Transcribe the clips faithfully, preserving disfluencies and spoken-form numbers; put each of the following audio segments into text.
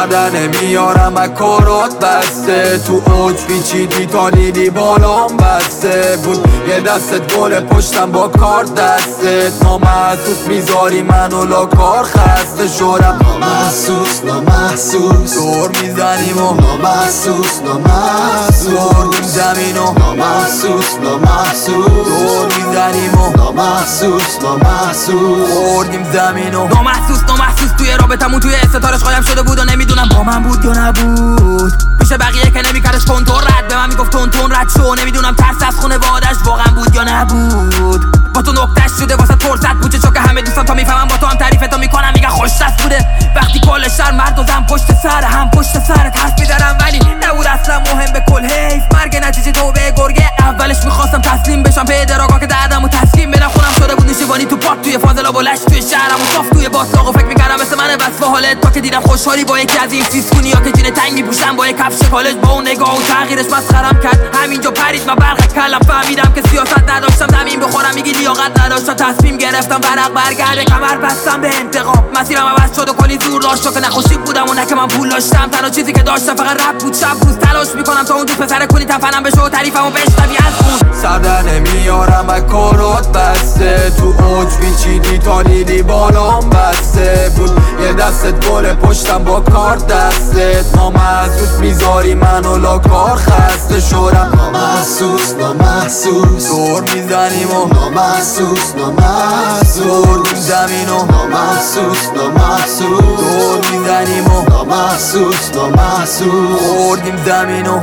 سردن نمیارم از کارات بسته، تو اوج پیچیدی تا دیدی بالام بسته بود، یه دستت گل پشتم با کارت دستت، نامحسوس میذاری منو لا کار خسته شدم، نامحسوس نامحسوس دور میزنیم و نامحسوس نامحسوس خوردیم زمینو، نامحسوس نامحسوس دور میزنیم و نامحسوس نامحسوس خوردیم زمینو. نامحسوس نامحسوس توی رابطمون توی استارش قایم شده بود و نمیدونم با من بود یا نبود، پیش بقیه که نمیکردش کنترل رد به من میگفت تون تون رد شو، نمیدونم ترس از خونه وادش واقعا بود یا نبود، با تو نکتش شده واسه ترزت بود چه که همه دوستان تا میفهمم با تو هم تعریفتو میکنم میگن خوش دست بوده، وقتی کل شهر مرد و زن پشت سر هم پشت سرت حرف میزنم ولی نبود اصلا مهم به کل حیف مرگ نتیجه تو به گرگه، اولش میخواستم تسلیم بشم به دراگا که دردم و تسلیم بدم خونم شده بود نشیبانی تو پاک توی فاضلا بلش توی شهرم و صاف توی باطلاق و فکر میکردم مثل منه بس با حالت تا که دیدم خوشحالی با یکی از این سیسکونی ها که جین تنگ میپوشن با یک کفش کالج با اون نگاه و تغییرش مسخرم کرد، همینجا پرید من برق کلم فهمیدم که سیاست نداشتم زمین بخورم میگی لیاقت نداشتم، تصمیم گرفتم ورق برگرده کمر بستم به انتقام، مسیرم عوض شد و کلی زور داشت که نخوشی بودم و نه که من پول داشتم، تنها چیزی که داشتم فقط رپ بود، شب روز تلاش میکنم تا اون دوست پسر کنی تفنم بشه و تعریفمو بشنوی از اون، سردن نمیارم از کارات بسته، تو اوج پیچیدی تا دیدی بالام بسته بود، یه دستت گل پشتم با کارت دستت، نامحسوس میذاری منو لا کار خسته شدم، نامحسوس نامحسوس دور میزنیم و نامحسوس نامحسوس خوردیم زمینو، نامحسوس نامحسوس دور میزنیم و نامحسوس نامحسوس خوردیم زمینو.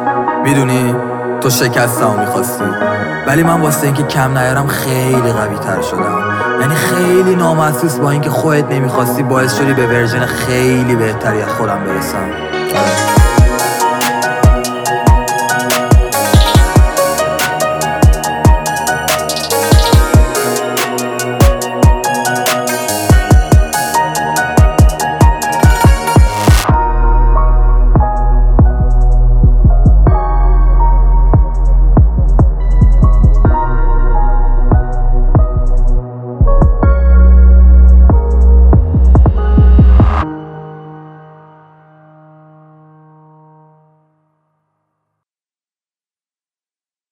میدونی تو شکستمو میخواستی ولی من واسه اینکه کم نیارم خیلی قوی تر شدم، یعنی خیلی نامحسوس با اینکه خودت نمیخواستی باعث شدی به ورژن خیلی بهتری از خودم برسم.